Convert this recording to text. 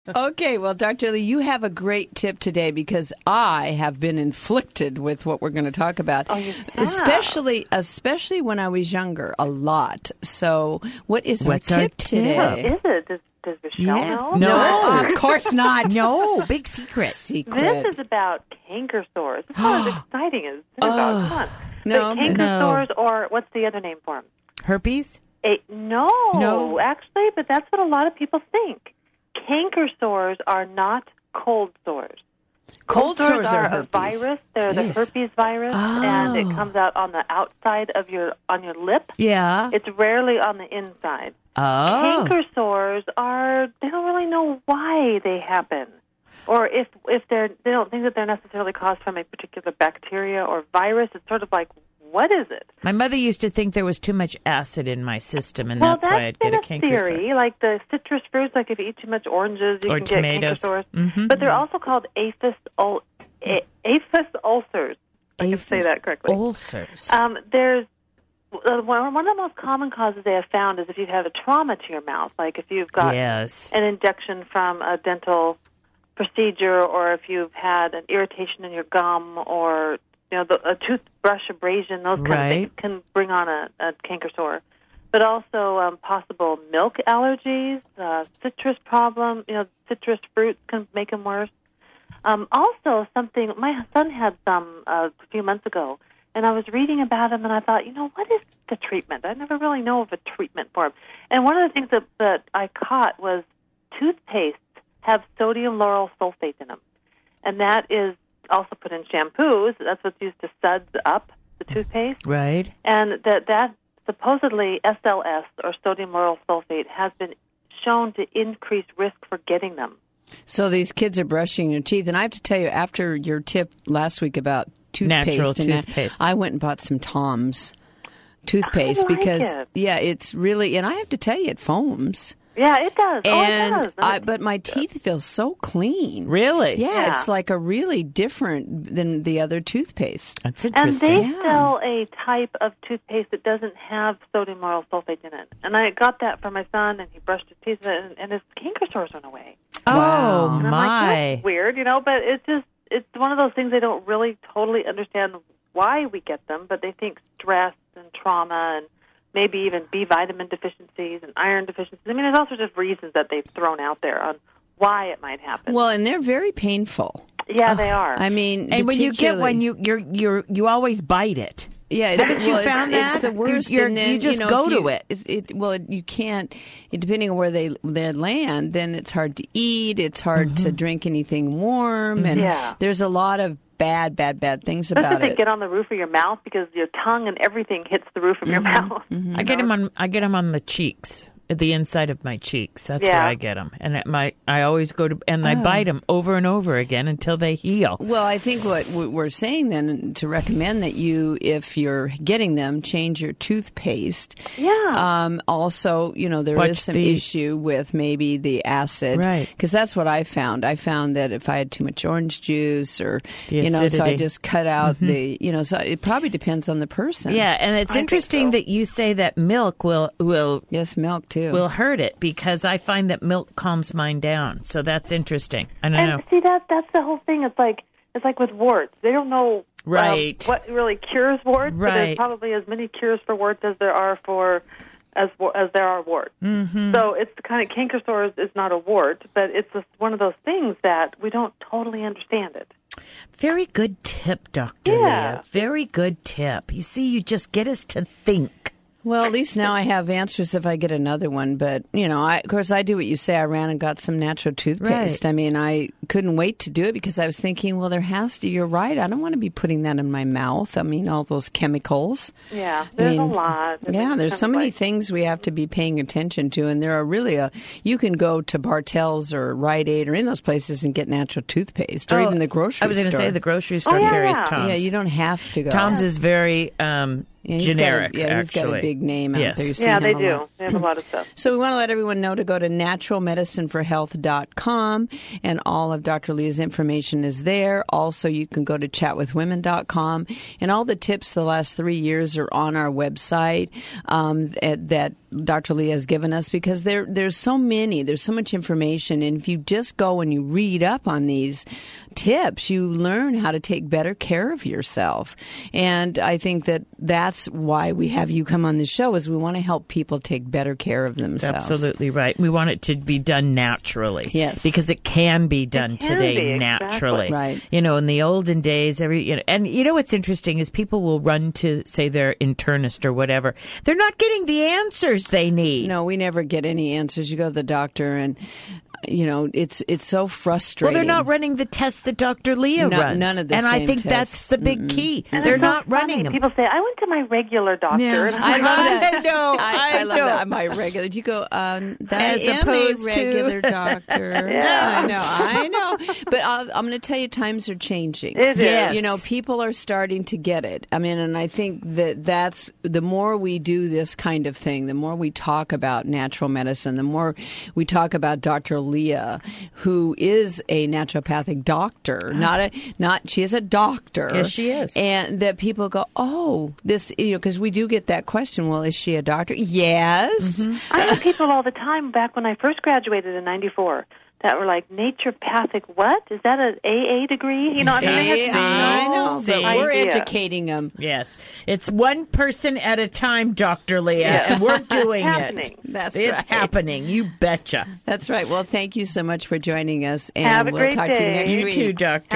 Okay, well, Dr. Lee, you have a great tip today because I have been inflicted with what we're going to talk about. Oh, you have? Especially when I was younger, a lot. So what's our tip today? What is it? Does Michelle know? No, of course not. No, big secret. This is about canker sores. It's not as exciting as synagogue. Come on. No, but canker sores, or what's the other name for them? Herpes? No, actually, but that's what a lot of people think. Canker sores are not cold sores. Cold sores are a herpes. virus. They're the herpes virus, and it comes out on the outside of on your lip. Yeah. It's rarely on the inside. Oh. Canker sores they don't really know why they happen. Or if they don't think that they're necessarily caused from a particular bacteria or virus. It's sort of like, what is it? My mother used to think there was too much acid in my system, and that's why I'd get a canker sore. Theory, like the citrus fruits, like if you eat too much oranges, you or can tomatoes. get canker sores. Mm-hmm. But they're also called aphis ulcers. I can say that correctly. Ulcers. There's one of the most common causes they have found is if you've had a trauma to your mouth, like if you've got an injection from a dental procedure, or if you've had an irritation in your gum, or a toothbrush abrasion, those kind of things can bring on a canker sore. But also possible milk allergies, citrus problem. Citrus fruits can make them worse. Also, something my son had some a few months ago, and I was reading about him, and I thought, what is the treatment? I never really know of a treatment for him. And one of the things that I caught was toothpastes have sodium lauryl sulfate in them, and that is also put in shampoos. That's what's used to suds up the toothpaste. Right. And that supposedly SLS, or sodium lauryl sulfate, has been shown to increase risk for getting them. So these kids are brushing their teeth. And I have to tell you, after your tip last week about natural toothpaste, I went and bought some Tom's toothpaste because, it's really, and I have to tell you, it foams. Yeah, it does. And it does. But my teeth feel so clean. Really? Yeah, it's like a really different than the other toothpaste. That's interesting. And they sell a type of toothpaste that doesn't have sodium lauryl sulfate in it. And I got that for my son, and he brushed his teeth with it, and his canker sores went away. Oh, and I'm my. like, that's weird, but it's one of those things they don't really totally understand why we get them, but they think stress and trauma and maybe even B vitamin deficiencies and iron deficiencies. I mean, there's all sorts of reasons that they've thrown out there on why it might happen. Well, and they're very painful. Yeah, they are. I mean, and when you get one, you always bite it. Yeah, haven't you found that? It's the worst. And then, you just go to it. You can't. Depending on where they land, then it's hard to eat. It's hard to drink anything warm, and there's a lot of bad things about it. Especially if they get on the roof of your mouth, because your tongue and everything hits the roof of your mouth. Mm-hmm. I get them on the cheeks, the inside of my cheeks. That's where I get them, and I always go to and I bite them over and over again until they heal. Well, I think what we're saying then to recommend that if you're getting them, change your toothpaste. Yeah. Also, there is some issue with maybe the acid, right? Because that's what I found. I found that if I had too much orange juice, or so I just cut out so it probably depends on the person. Yeah, and it's interesting that you say that milk will milk too. Will hurt it, because I find that milk calms mine down. So that's interesting. I don't know. See, that's the whole thing. It's like with warts. They don't know what really cures warts. Right. But there's probably as many cures for warts as there are as there are warts. Mm-hmm. So it's the kind of canker sores is not a wart, but it's one of those things that we don't totally understand it. Very good tip, Dr. Leah. Very good tip. You see, you just get us to think. Well, at least now I have answers if I get another one. But, of course, I do what you say. I ran and got some natural toothpaste. Right. I mean, I couldn't wait to do it because I was thinking, well, you're right. I don't want to be putting that in my mouth. I mean, all those chemicals. Yeah, there's a lot. There's so many things we have to be paying attention to. And there are really you can go to Bartell's or Rite Aid or in those places and get natural toothpaste, or even the grocery store. I was going to say the grocery store carries Tom's. Yeah, you don't have to go. Tom's is very generic, he's got a big name out there. They do. They have a lot of stuff. So we want to let everyone know to go to naturalmedicineforhealth.com, and all of Dr. Leah's information is there. Also, you can go to chatwithwomen.com, and all the tips the last 3 years are on our website that Dr. Leah has given us, because there's so much information, and if you just go and you read up on these tips, you learn how to take better care of yourself. And I think that's why we have you come on the show, is we want to help people take better care of themselves. Absolutely right. We want it to be done naturally. Yes. Because it can be done today naturally. Exactly. Right. In the olden days, and what's interesting is people will run to, say, their internist or whatever. They're not getting the answers they need. No, we never get any answers. You go to the doctor and it's so frustrating. Well, they're not running the tests that Dr. Leah runs. None of the and same I think tests. that's the big key. And they're it's not so funny. running them. People say, I went to my regular doctor. Yeah. And I love that. I know. I love that. My regular. You go, I As am opposed a regular doctor. Yeah. I know. But I'm going to tell you, times are changing. It is. Yes. People are starting to get it. I mean, and I think that's the more we do this kind of thing, the more we talk about natural medicine, the more we talk about Dr. Leah, who is a naturopathic doctor, she is a doctor. Yes, she is. And that people go, oh, this, because we do get that question, well, is she a doctor? Yes. Mm-hmm. I have people all the time back when I first graduated in 94 that were like, naturopathic what? Is that an AA degree? They had I know, but we're idea. educating them. Yes. It's one person at a time, Dr. Leah, and we're doing it. That's it's right. happening. You betcha. That's right. Well, thank you so much for joining us, and Have a we'll great talk to you day. next You week. too, Doctor.